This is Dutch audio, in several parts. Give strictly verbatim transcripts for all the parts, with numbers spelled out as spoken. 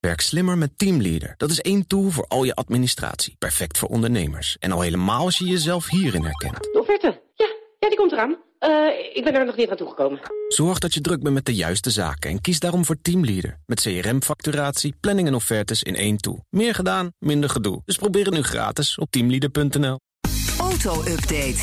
Werk slimmer met Teamleader. Dat is één tool voor al je administratie. Perfect voor ondernemers. En al helemaal als je jezelf hierin herkent. De offerte. Ja, ja, die komt eraan. Uh, ik ben er nog niet aan toegekomen. Zorg dat je druk bent met de juiste zaken en kies daarom voor Teamleader. Met C R M-facturatie, planning en offertes in één tool. Meer gedaan, minder gedoe. Dus probeer het nu gratis op teamleader punt n l. Auto-update.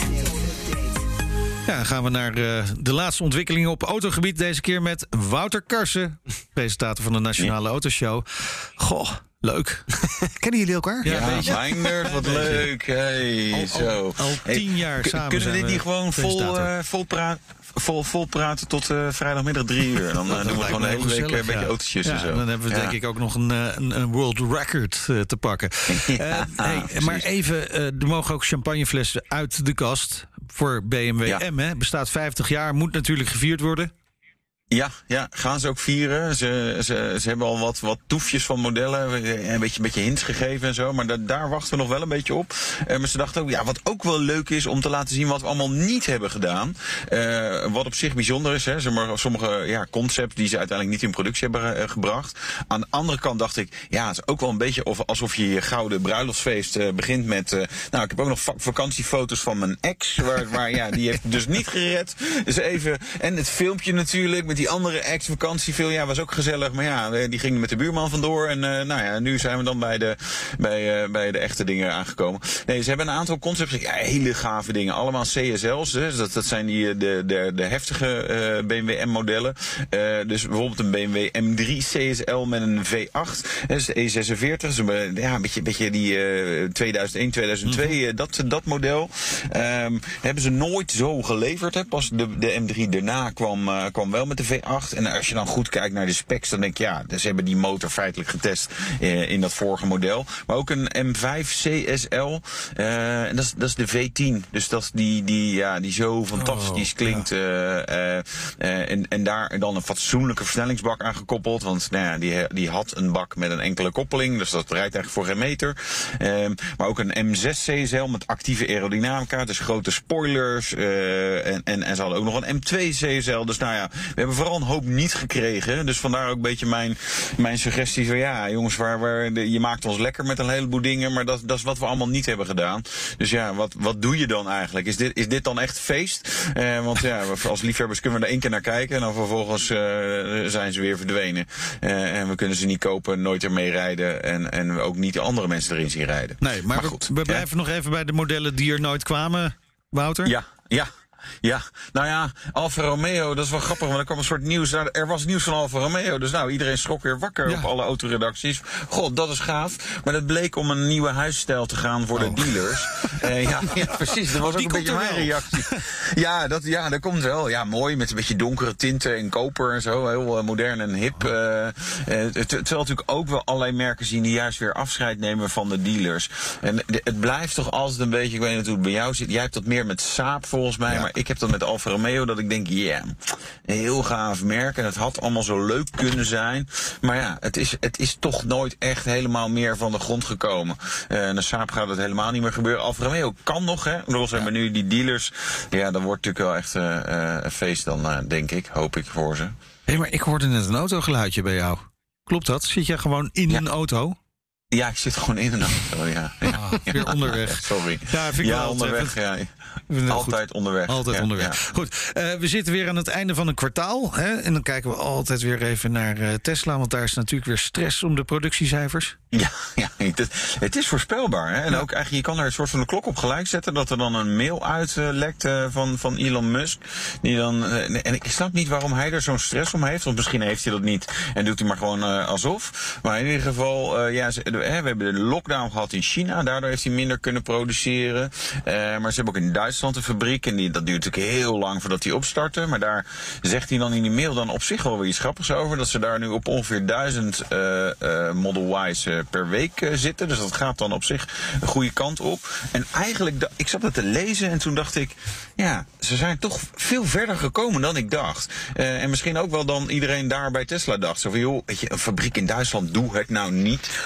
Ja, gaan we naar uh, de laatste ontwikkelingen op autogebied. Deze keer met Wouter Karsen, presentator van de Nationale ja. Autoshow. Goh, leuk. Kennen jullie elkaar? Ja, ja Meindert, wat leuk. Hey, al, zo. Al, al tien hey, jaar samen. Kunnen we dit we niet gewoon vol, uh, vol, praat, vol, vol praten tot uh, vrijdagmiddag drie uur? Dan uh, doen we gewoon de hele week een beetje ja. autootjes ja, en zo. Dan hebben we ja. denk ik ook nog een, een, een world record uh, te pakken. ja, uh, hey, maar even, uh, er mogen ook champagneflessen uit de kast voor B M W ja. M. Hè? Bestaat vijftig jaar, moet natuurlijk gevierd worden. Ja, ja, gaan ze ook vieren. Ze, ze, ze hebben al wat, wat toefjes van modellen, een beetje, een beetje hints gegeven en zo. Maar da, daar wachten we nog wel een beetje op. Uh, maar ze dachten ook, ja, wat ook wel leuk is om te laten zien wat we allemaal niet hebben gedaan. Uh, wat op zich bijzonder is, hè. Sommige ja, concepts die ze uiteindelijk niet in productie hebben uh, gebracht. Aan de andere kant dacht ik, ja, het is ook wel een beetje of, alsof je je gouden bruiloftsfeest uh, begint met... Uh, nou, ik heb ook nog va- vakantiefoto's van mijn ex, waar, waar ja, die heeft dus niet gered. Dus even, en het filmpje natuurlijk met die andere ex-vakantiefilm, ja, was ook gezellig. Maar ja, die ging met de buurman vandoor. En uh, nou ja, nu zijn we dan bij de, bij, uh, bij de echte dingen aangekomen. Nee, ze hebben een aantal concepts. Ja, hele gave dingen. Allemaal C S L's. Dus dat, dat zijn die, de, de, de heftige uh, B M W M-modellen. Uh, dus bijvoorbeeld een B M W M drie C S L met een V acht. Dat is de E zesenveertig. Dus een, ja, een beetje, beetje die uh, tweeduizend één, tweeduizend twee. Mm-hmm. Uh, dat, dat model. Um, hebben ze nooit zo geleverd. Hè. Pas de, de M drie daarna kwam, uh, kwam wel met de V acht. En als je dan goed kijkt naar de specs, dan denk je, ja, ze hebben die motor feitelijk getest uh, in dat vorige model. Maar ook een M vijf C S L, uh, en dat is, dat is de V tien. Dus dat is die, die, ja, die zo fantastisch oh, klinkt. Ja. Uh, uh, uh, en, en daar dan een fatsoenlijke versnellingsbak aan gekoppeld. Want nou ja, die, die had een bak met een enkele koppeling. Dus dat rijdt eigenlijk voor geen meter. Uh, maar ook een M zes C S L met actieve aerodynamica. Dus grote spoilers. Uh, en, en, en ze hadden ook nog een M twee C S L. Dus nou ja, we hebben vooral een hoop niet gekregen. Dus vandaar ook een beetje mijn, mijn suggestie van ja, jongens, waar, waar de, je maakt ons lekker met een heleboel dingen, maar dat, dat is wat we allemaal niet hebben gedaan. Dus ja, wat, wat doe je dan eigenlijk? Is dit, is dit dan echt feest? Uh, want ja, als liefhebbers kunnen we er één keer naar kijken en dan vervolgens uh, zijn ze weer verdwenen. Uh, en we kunnen ze niet kopen, nooit ermee rijden en, en ook niet de andere mensen erin zien rijden. Nee, maar, maar goed, we, we blijven ja. nog even bij de modellen die er nooit kwamen, Wouter. Ja, ja. Ja, nou ja, Alfa Romeo, dat is wel grappig, want er kwam een soort nieuws. Er was nieuws van Alfa Romeo, dus nou, iedereen schrok weer wakker ja. op alle autoredacties. God, dat is gaaf. Maar dat bleek om een nieuwe huisstijl te gaan voor oh. de dealers. uh, ja, ja, precies, dat was ook een beetje mijn reactie. Ja, dat, ja, dat komt wel. Ja, mooi, met een beetje donkere tinten en koper en zo. Heel uh, modern en hip. Uh, uh, terwijl natuurlijk ook wel allerlei merken zien die juist weer afscheid nemen van de dealers. En de, het blijft toch altijd een beetje, ik weet niet hoe het bij jou zit. Jij hebt dat meer met Saab volgens mij, ja. maar ik heb dat met Alfa Romeo, dat ik denk, ja, yeah, een heel gaaf merk. En het had allemaal zo leuk kunnen zijn. Maar ja, het is, het is toch nooit echt helemaal meer van de grond gekomen. Uh, en de Saab gaat het helemaal niet meer gebeuren. Alfa Romeo kan nog, hè. We hebben nu die dealers. Ja, dan wordt natuurlijk wel echt uh, uh, een feest dan, uh, denk ik. Hoop ik voor ze. Hé, hey, maar ik hoorde net een autogeluidje bij jou. Klopt dat? Zit jij gewoon in ja. een auto? Ja, ik zit gewoon in een auto, ja. Ah, weer ja, onderweg. Sorry. Ja, vind ik ja wel onderweg, ja. Altijd goed. onderweg. Altijd ja, onderweg. Ja. Goed, uh, we zitten weer aan het einde van een kwartaal. Hè, en dan kijken we altijd weer even naar uh, Tesla. Want daar is natuurlijk weer stress om de productiecijfers. Ja, ja het, het is voorspelbaar. Hè? En ja. ook eigenlijk, je kan er een soort van de klok op gelijk zetten. Dat er dan een mail uitlekt uh, van, van Elon Musk. Die dan, uh, en ik snap niet waarom hij er zo'n stress om heeft. Want misschien heeft hij dat niet. En doet hij maar gewoon uh, alsof. Maar in ieder geval, uh, ja, ze, uh, we hebben de lockdown gehad in China. Daardoor heeft hij minder kunnen produceren. Uh, maar ze hebben ook in Duitsland een fabriek. En die, dat duurt natuurlijk heel lang voordat die opstarten. Maar daar zegt hij dan in die mail dan op zich wel weer iets grappigs over. Dat ze daar nu op ongeveer duizend uh, uh, Model Y's uh, per week uh, zitten. Dus dat gaat dan op zich een goede kant op. En eigenlijk, ik zat dat te lezen en toen dacht ik, ja, ze zijn toch veel verder gekomen dan ik dacht. Uh, en misschien ook wel dan iedereen daar bij Tesla dacht. Zo van, joh, weet je, een fabriek in Duitsland, doe het nou niet. Allemaal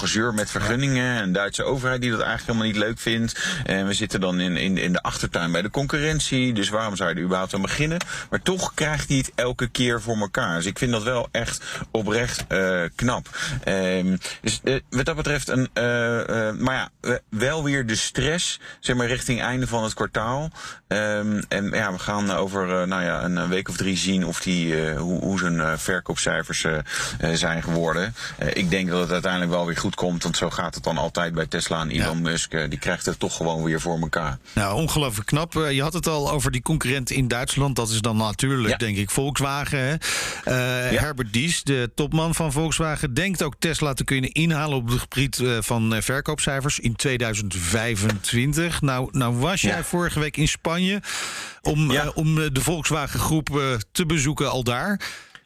gezeur met vergunningen. En de Duitse overheid die dat eigenlijk helemaal niet leuk vindt. En we zitten dan in, in, in de achtertuin bij de concurrentie. Dus waarom zou je er überhaupt aan beginnen? Maar toch krijgt hij het elke keer voor elkaar. Dus ik vind dat wel echt oprecht uh, knap. Um, dus uh, wat dat betreft, een, uh, uh, maar ja, wel weer de stress, zeg maar, richting einde van het kwartaal. Um, en ja, we gaan over uh, nou ja, een week of drie zien of die, uh, hoe, hoe zijn uh, verkoopcijfers uh, uh, zijn geworden. Uh, ik denk dat het uiteindelijk wel weer goed komt, want zo gaat het dan altijd bij Tesla en Elon ja. Musk. Uh, die krijgt het toch gewoon weer voor elkaar. Nou, ongelooflijk knap. Uh, je had het al over die concurrent in Duitsland. Dat is dan natuurlijk, ja. denk ik, Volkswagen. Hè? Uh, ja. Herbert Dies, de topman van Volkswagen, denkt ook Tesla te kunnen inhalen op het gebied uh, van uh, verkoopcijfers in tweeduizend vijfentwintig. Nou, nou was jij ja. vorige week in Spanje om, ja. uh, om de Volkswagen groep uh, te bezoeken al daar.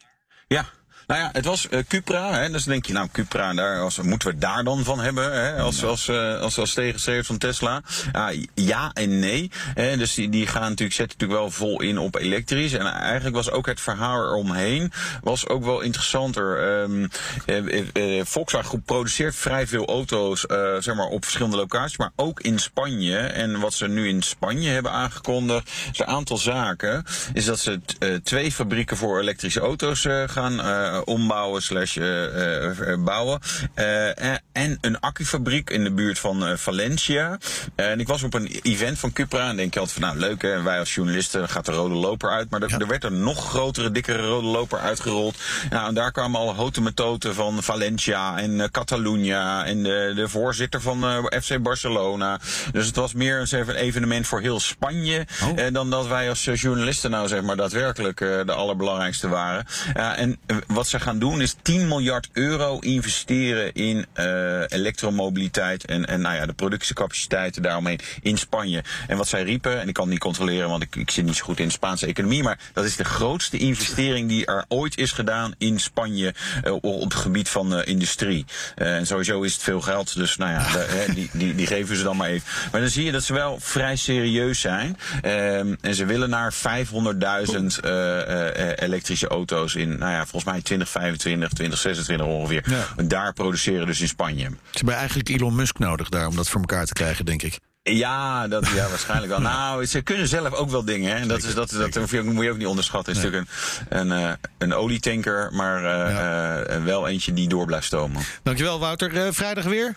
Ja. Nou ja, het was uh, Cupra, hè, dus dan denk je, nou Cupra, daar, als, moeten we daar dan van hebben, hè, als, als, uh, als, als tegenstrever van Tesla? Uh, ja en nee. Hè, dus die, die gaan natuurlijk, zetten natuurlijk wel vol in op elektrisch. En eigenlijk was ook het verhaal eromheen was ook wel interessanter. Um, uh, uh, Volkswagen Groep produceert vrij veel auto's, uh, zeg maar, op verschillende locaties, maar ook in Spanje. En wat ze nu in Spanje hebben aangekondigd, is een aantal zaken, is dat ze t, uh, twee fabrieken voor elektrische auto's uh, gaan uh, ombouwen slash uh, uh, bouwen. Uh, en een accufabriek in de buurt van uh, Valencia. Uh, en ik was op een event van Cupra en denk je altijd van, nou leuk hè, wij als journalisten, gaat de rode loper uit. Maar er, ja. er werd een nog grotere, dikkere rode loper uitgerold. Nou, en daar kwamen alle houten methoden van Valencia en uh, Catalunya en de, de voorzitter van uh, F C Barcelona. Dus het was meer een evenement voor heel Spanje oh. uh, dan dat wij als uh, journalisten nou zeg maar daadwerkelijk uh, de allerbelangrijkste waren. Uh, en uh, wat ze gaan doen is tien miljard euro investeren in uh, elektromobiliteit en, en nou ja, de productiecapaciteiten daaromheen in Spanje. En wat zij riepen, en ik kan het niet controleren, want ik, ik zit niet zo goed in de Spaanse economie, maar dat is de grootste investering die er ooit is gedaan in Spanje uh, op het gebied van uh, industrie. Uh, en sowieso is het veel geld, dus nou ja, de, hè, die, die, die geven ze dan maar even. Maar dan zie je dat ze wel vrij serieus zijn. Uh, en ze willen naar vijfhonderdduizend uh, uh, elektrische auto's in, nou ja, volgens mij twintig vijfentwintig, twintig zesentwintig ongeveer. Ja. Daar produceren dus in Spanje. Ze hebben eigenlijk Elon Musk nodig daar om dat voor elkaar te krijgen, denk ik. Ja, dat, ja, waarschijnlijk wel. Nou, ze kunnen zelf ook wel dingen. Hè. En dat, is, dat, dat, dat moet je ook niet onderschatten. Het is nee. natuurlijk een, een, een olietanker, maar uh, ja. uh, wel eentje die door blijft stomen. Dankjewel, Wouter. Uh, vrijdag weer?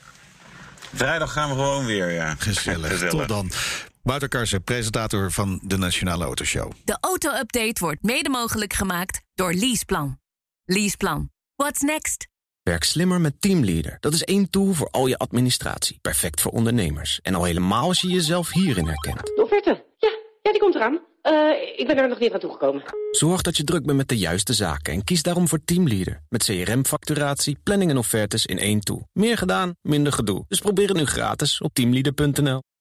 Vrijdag gaan we gewoon weer, ja. Gezellig. Gezellig. Tot dan. Wouter Karsen, presentator van de Nationale Autoshow. De auto-update wordt mede mogelijk gemaakt door Leaseplan. Leaseplan. What's next? Werk slimmer met Teamleader. Dat is één tool voor al je administratie. Perfect voor ondernemers. En al helemaal als je jezelf hierin herkent. De offerte. Ja, ja, die komt eraan. Uh, ik ben er nog niet aan toegekomen. Zorg dat je druk bent met de juiste zaken en kies daarom voor Teamleader. Met C R M-facturatie, planning en offertes in één tool. Meer gedaan, minder gedoe. Dus probeer het nu gratis op teamleader punt n l.